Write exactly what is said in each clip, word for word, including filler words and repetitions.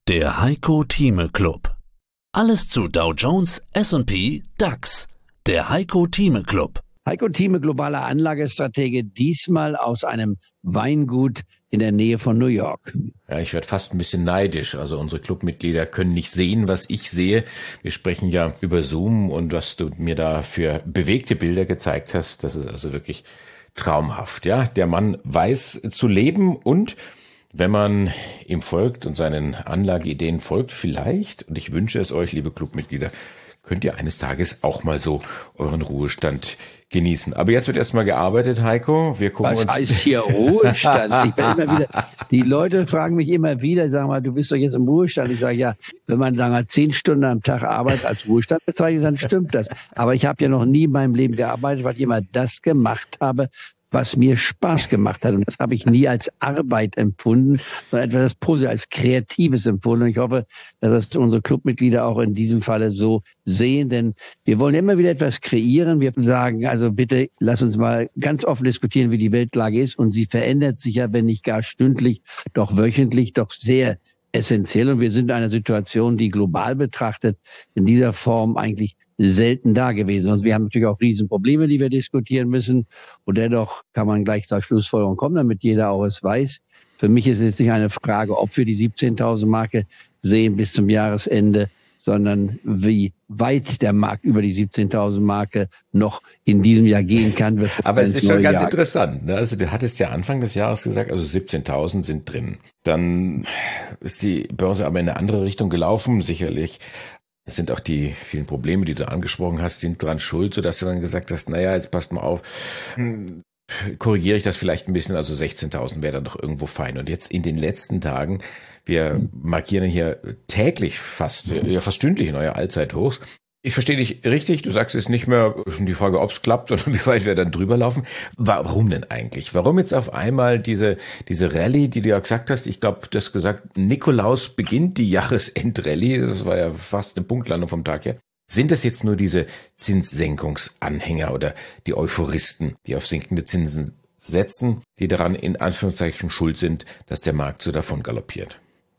Der Heiko Thieme Club. Alles zu Dow Jones, S und P, DAX. Der Heiko Thieme Club. Heiko Thieme, globaler Anlagestratege, diesmal aus einem Weingut in der Nähe von New York. Ja, ich werde fast ein bisschen neidisch. Also unsere Clubmitglieder können nicht sehen, was ich sehe. Wir sprechen ja über Zoom und was du mir da für bewegte Bilder gezeigt hast, das ist also wirklich traumhaft. Ja, der Mann weiß zu leben und wenn man ihm folgt und seinen Anlageideen folgt, vielleicht, und ich wünsche es euch, liebe Clubmitglieder, könnt ihr eines Tages auch mal so euren Ruhestand genießen. Aber jetzt wird erstmal gearbeitet, Heiko. Wir gucken Was uns. Was heißt hier Ruhestand? Ich bin immer wieder, die Leute fragen mich immer wieder, sagen mal, du bist doch jetzt im Ruhestand. Ich sage, ja, wenn man sagen wir, zehn Stunden am Tag Arbeit als Ruhestand bezeichnet, dann stimmt das. Aber ich habe ja noch nie in meinem Leben gearbeitet, weil ich immer das gemacht habe, was mir Spaß gemacht hat. Und das habe ich nie als Arbeit empfunden, sondern etwas Positives, als Kreatives empfunden. Und ich hoffe, dass das unsere Clubmitglieder auch in diesem Falle so sehen, denn wir wollen immer wieder etwas kreieren. Wir sagen, also bitte, lass uns mal ganz offen diskutieren, wie die Weltlage ist. Und sie verändert sich ja, wenn nicht gar stündlich, doch wöchentlich, doch sehr essentiell. Und wir sind in einer Situation, die global betrachtet in dieser Form eigentlich selten da gewesen. Und wir haben natürlich auch Riesenprobleme, die wir diskutieren müssen. Und dennoch kann man gleich zur Schlussfolgerung kommen, damit jeder auch es weiß. Für mich ist es nicht eine Frage, ob wir die siebzehntausend Marke sehen bis zum Jahresende, sondern wie weit der Markt über die siebzehntausend Marke noch in diesem Jahr gehen kann. Aber es ist schon ganz Jahr. interessant. Ne? Also du hattest ja Anfang des Jahres gesagt, also siebzehntausend sind drin. Dann ist die Börse aber in eine andere Richtung gelaufen, sicherlich. Es sind auch die vielen Probleme, die du angesprochen hast, sind dran schuld, sodass du dann gesagt hast, naja, jetzt passt mal auf, hm, korrigiere ich das vielleicht ein bisschen, also sechzehntausend wäre dann doch irgendwo fein. Und jetzt in den letzten Tagen, wir markieren hier täglich fast, ja fast stündlich neue Allzeithochs. Ich verstehe dich richtig, du sagst es nicht mehr die Frage, ob es klappt, sondern wie weit wir dann drüber laufen. Warum denn eigentlich? Warum jetzt auf einmal diese diese Rallye, die du ja gesagt hast, ich glaube, du hast gesagt, Nikolaus beginnt die Jahresendrallye, das war ja fast eine Punktlandung vom Tag her. Sind das jetzt nur diese Zinssenkungsanhänger oder die Euphoristen, die auf sinkende Zinsen setzen, die daran in Anführungszeichen schuld sind, dass der Markt so davon galoppiert?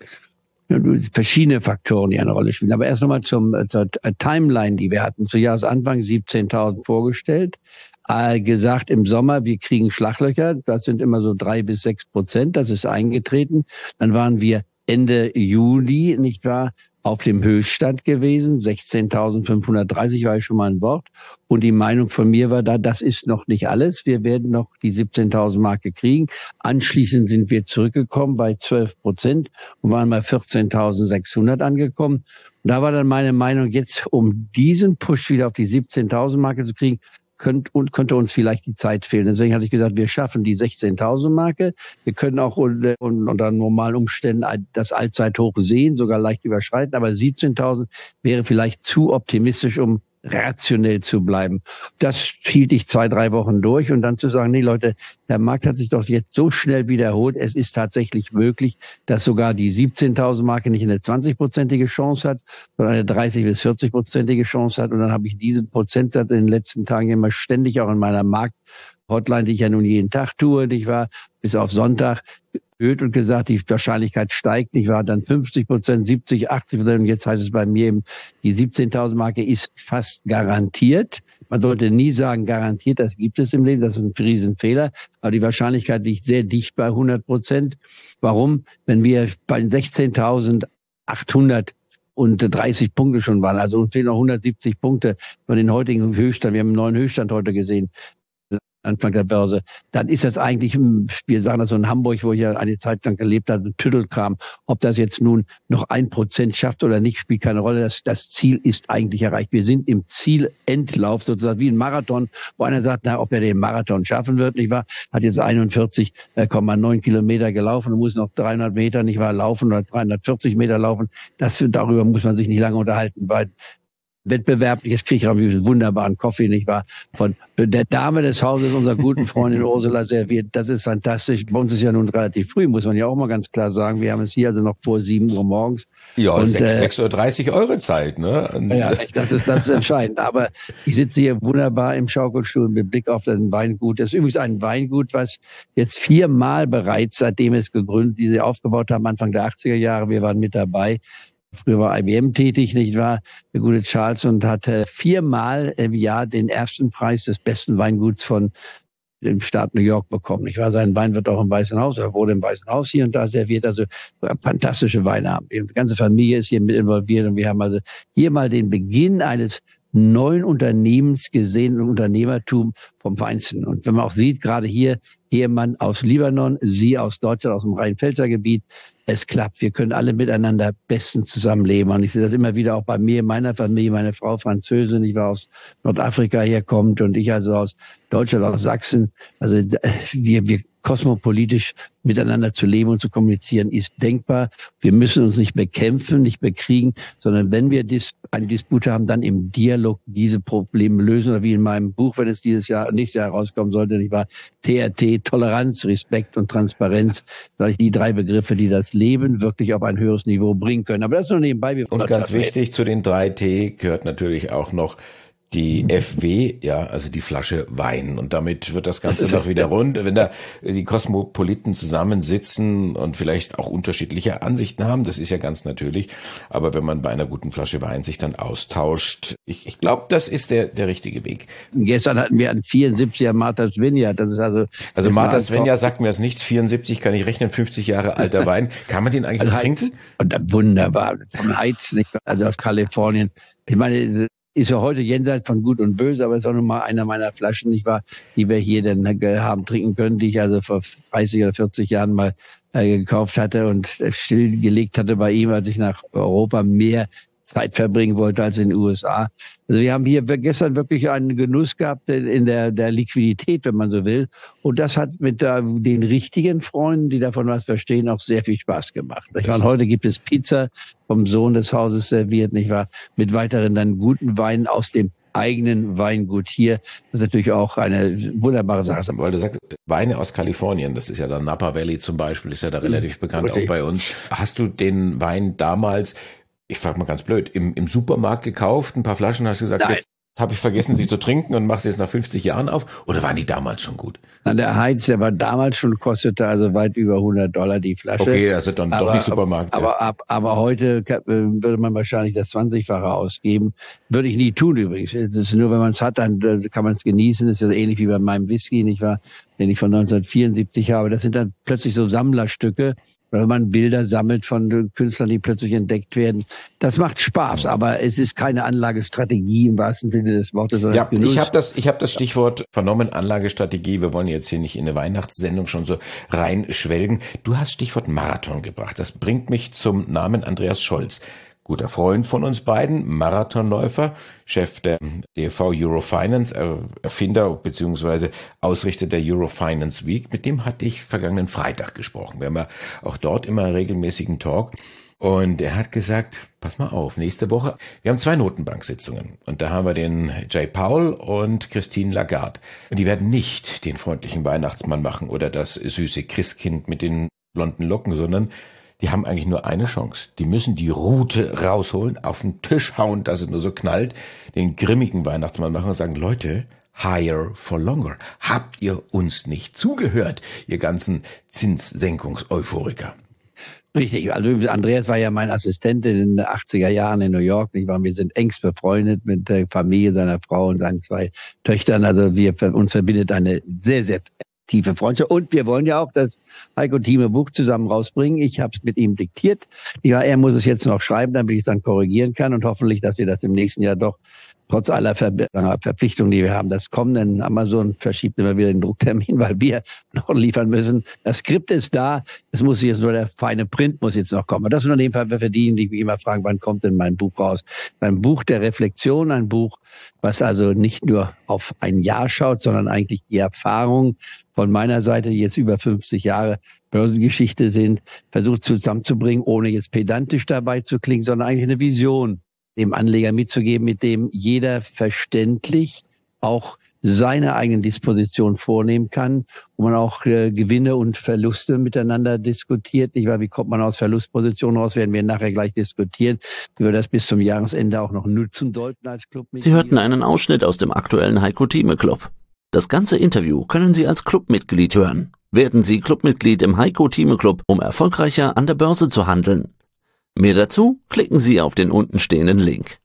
Verschiedene Faktoren, die eine Rolle spielen. Aber erst nochmal zum, zur Timeline, die wir hatten. Zu Jahresanfang siebzehntausend vorgestellt. Äh, gesagt im Sommer, wir kriegen Schlaglöcher. Das sind immer so drei bis sechs Prozent. Das ist eingetreten. Dann waren wir Ende Juli, nicht wahr, auf dem Höchststand gewesen. sechzehntausendfünfhundertdreißig war ich schon mal ein Wort. Und die Meinung von mir war da, das ist noch nicht alles. Wir werden noch die siebzehntausend Marke kriegen. Anschließend sind wir zurückgekommen bei zwölf Prozent und waren bei vierzehntausendsechshundert angekommen. Und da war dann meine Meinung, jetzt um diesen Push wieder auf die siebzehntausend Marke zu kriegen, Könnt, und könnte uns vielleicht die Zeit fehlen. Deswegen hatte ich gesagt, wir schaffen die sechzehntausend Marke. Wir können auch unter, unter normalen Umständen das Allzeithoch sehen, sogar leicht überschreiten. Aber siebzehntausend wäre vielleicht zu optimistisch, um rationell zu bleiben. Das hielt ich zwei, drei Wochen durch und dann zu sagen, nee Leute, der Markt hat sich doch jetzt so schnell wiederholt. Es ist tatsächlich möglich, dass sogar die siebzehntausend Marke nicht eine zwanzig-prozentige Chance hat, sondern eine dreißig bis vierzig-prozentige Chance hat. Und dann habe ich diesen Prozentsatz in den letzten Tagen immer ständig auch in meiner Markt-Hotline, die ich ja nun jeden Tag tue, nicht wahr, bis auf Sonntag, erhöht und gesagt, die Wahrscheinlichkeit steigt, nicht wahr, dann fünfzig Prozent, siebzig, achtzig Prozent und jetzt heißt es bei mir eben, die siebzehntausend Marke ist fast garantiert. Man sollte nie sagen garantiert, das gibt es im Leben, das ist ein Riesenfehler, aber die Wahrscheinlichkeit liegt sehr dicht bei hundert Prozent. Warum? Wenn wir bei sechzehntausendachthundert und dreißig Punkte schon waren, also uns fehlen noch hundertsiebzig Punkte von den heutigen Höchststand, wir haben einen neuen Höchststand heute gesehen, Anfang der Börse, dann ist das eigentlich, wir sagen das so in Hamburg, wo ich ja eine Zeit lang gelebt habe, ein Tüttelkram. Ob das jetzt nun noch ein Prozent schafft oder nicht, spielt keine Rolle. Das, das Ziel ist eigentlich erreicht. Wir sind im Zielendlauf, sozusagen wie ein Marathon, wo einer sagt, na, ob er den Marathon schaffen wird, nicht wahr? Hat jetzt einundvierzig Komma neun Kilometer gelaufen und muss noch dreihundert Meter, nicht wahr, laufen oder dreihundertvierzig Meter laufen. Das, darüber muss man sich nicht lange unterhalten, weil wettbewerblich. Jetzt kriege ich auch einen wunderbaren Kaffee, nicht wahr? Von der Dame des Hauses, unserer guten Freundin Ursula serviert. Das ist fantastisch. Bei uns ist ja nun relativ früh, muss man ja auch mal ganz klar sagen. Wir haben es hier also noch vor sieben Uhr morgens. Ja, und, sechs Uhr dreißig eure Zeit, ne? Und ja, das ist, das ist entscheidend. Aber ich sitze hier wunderbar im Schaukelstuhl mit Blick auf das Weingut. Das ist übrigens ein Weingut, was jetzt viermal bereits, seitdem es gegründet, die sie aufgebaut haben, Anfang der achtziger Jahre, wir waren mit dabei. Früher war I B M tätig, nicht wahr? Der gute Charles, und hatte viermal im Jahr den ersten Preis des besten Weinguts von dem Staat New York bekommen. Nicht wahr? Sein Wein wird auch im Weißen Haus, er wurde im Weißen Haus hier und da serviert, also fantastische Weine haben. Die ganze Familie ist hier mit involviert und wir haben also hier mal den Beginn eines neuen Unternehmens gesehen, Unternehmertum vom Feinsten. Und wenn man auch sieht, gerade hier, Ehemann aus Libanon, sie aus Deutschland, aus dem Rhein-Pfälzer Gebiet, es klappt. Wir können alle miteinander bestens zusammenleben. Und ich sehe das immer wieder auch bei mir, meiner Familie, meine Frau Französin, ich war aus Nordafrika herkommt und ich also aus Deutschland, aus Sachsen. Also wir, wir kosmopolitisch miteinander zu leben und zu kommunizieren ist denkbar. Wir müssen uns nicht bekämpfen, nicht bekriegen, sondern wenn wir dis, eine Dispute haben, dann im Dialog diese Probleme lösen. Oder wie in meinem Buch, wenn es dieses Jahr, nächstes Jahr rauskommen sollte, nicht wahr? T R T, Toleranz, Respekt und Transparenz, sage ich, die drei Begriffe, die das Leben wirklich auf ein höheres Niveau bringen können. Aber das nur nebenbei. Wir und ganz wichtig, zu den drei T gehört natürlich auch noch die F W, ja, also die Flasche Wein. Und damit wird das Ganze noch wieder rund. Wenn da die Kosmopoliten zusammensitzen und vielleicht auch unterschiedliche Ansichten haben, das ist ja ganz natürlich. Aber wenn man bei einer guten Flasche Wein sich dann austauscht, ich, ich glaube, das ist der, der richtige Weg. Gestern hatten wir einen vierundsiebziger Martha's Vineyard. Das ist also, also Martha's Vineyard sagt mir jetzt nichts. vierundsiebzig kann ich rechnen, fünfzig Jahre alter Wein. Kann man den eigentlich noch trinken? Und wunderbar. Vom Heiz, nicht? Also aus Kalifornien. Ich meine, ist ja heute jenseits von Gut und Böse, aber ist auch nun mal einer meiner Flaschen, nicht wahr, die wir hier dann haben trinken können, die ich also vor dreißig oder vierzig Jahren mal äh, gekauft hatte und stillgelegt hatte bei ihm, als ich nach Europa mehr Zeit verbringen wollte als in den U S A. Also wir haben hier gestern wirklich einen Genuss gehabt in der, der Liquidität, wenn man so will. Und das hat mit der, den richtigen Freunden, die davon was verstehen, auch sehr viel Spaß gemacht. Ich meine, heute gibt es Pizza vom Sohn des Hauses serviert, nicht wahr? Mit weiteren dann guten Weinen aus dem eigenen Weingut hier. Das ist natürlich auch eine wunderbare Sache. Weil du sagst, Weine aus Kalifornien, das ist ja der Napa Valley zum Beispiel, ist ja da relativ bekannt, okay, auch bei uns. Hast du den Wein damals, ich frage mal ganz blöd, im, im Supermarkt gekauft, ein paar Flaschen, hast du gesagt, Nein. jetzt habe ich vergessen, sie zu trinken und machst jetzt nach fünfzig Jahren auf? Oder waren die damals schon gut? Na, der Heiz, der war damals schon, kostete also weit über hundert Dollar die Flasche. Okay, also dann aber, doch nicht Supermarkt. Aber, ja. aber, aber heute würde man wahrscheinlich das zwanzigfache ausgeben. Würde ich nie tun übrigens. Es ist nur, wenn man es hat, dann kann man es genießen. Das ist ja ähnlich wie bei meinem Whisky, nicht wahr? Den ich von neunzehnhundertvierundsiebzig habe. Das sind dann plötzlich so Sammlerstücke, wenn man Bilder sammelt von Künstlern, die plötzlich entdeckt werden. Das macht Spaß, aber es ist keine Anlagestrategie im wahrsten Sinne des Wortes. Ja, ich habe das, ich habe das Stichwort vernommen, Anlagestrategie. Wir wollen jetzt hier nicht in eine Weihnachtssendung schon so reinschwelgen. Du hast Stichwort Marathon gebracht. Das bringt mich zum Namen Andreas Scholz. Guter Freund von uns beiden, Marathonläufer, Chef der D V Eurofinance, Erfinder bzw. Ausrichter der Eurofinance Week. Mit dem hatte ich vergangenen Freitag gesprochen. Wir haben ja auch dort immer regelmäßigen Talk. Und er hat gesagt, pass mal auf, nächste Woche, wir haben zwei Notenbanksitzungen. Und da haben wir den Jay Powell und Christine Lagarde. Und die werden nicht den freundlichen Weihnachtsmann machen oder das süße Christkind mit den blonden Locken, sondern die haben eigentlich nur eine Chance. Die müssen die Rute rausholen, auf den Tisch hauen, dass es nur so knallt, den grimmigen Weihnachtsmann machen und sagen, Leute, higher for longer. Habt ihr uns nicht zugehört, ihr ganzen Zinssenkungseuphoriker? Richtig. Also Andreas war ja mein Assistent in den achtziger Jahren in New York. Wir sind engst befreundet mit der Familie seiner Frau und seinen zwei Töchtern. Also wir, uns verbindet eine sehr, sehr tiefe Freundschaft. Und wir wollen ja auch das Heiko Thieme Buch zusammen rausbringen. Ich habe es mit ihm diktiert. Ja, er muss es jetzt noch schreiben, damit ich es dann korrigieren kann. Und hoffentlich, dass wir das im nächsten Jahr doch trotz aller Ver Verpflichtungen, die wir haben, das kommen. Denn Amazon verschiebt immer wieder den Drucktermin, weil wir noch liefern müssen. Das Skript ist da. Es muss jetzt nur der feine Print muss jetzt noch kommen. Und das sind Unternehmen, wir verdienen, die mich immer fragen, wann kommt denn mein Buch raus? Ein Buch der Reflexion, ein Buch, was also nicht nur auf ein Jahr schaut, sondern eigentlich die Erfahrung von meiner Seite, die jetzt über fünfzig Jahre Börsengeschichte sind, versucht zusammenzubringen, ohne jetzt pedantisch dabei zu klingen, sondern eigentlich eine Vision dem Anleger mitzugeben, mit dem jeder verständlich auch seine eigenen Dispositionen vornehmen kann, wo man auch äh, Gewinne und Verluste miteinander diskutiert. Nicht wahr? Wie kommt man aus Verlustpositionen raus? Werden wir nachher gleich diskutieren, wie wir das bis zum Jahresende auch noch nutzen sollten als Clubmitglied. Sie hörten einen Ausschnitt aus dem aktuellen Heiko Thieme Club. Das ganze Interview können Sie als Clubmitglied hören. Werden Sie Clubmitglied im Heiko Thieme Club, um erfolgreicher an der Börse zu handeln. Mehr dazu klicken Sie auf den untenstehenden Link.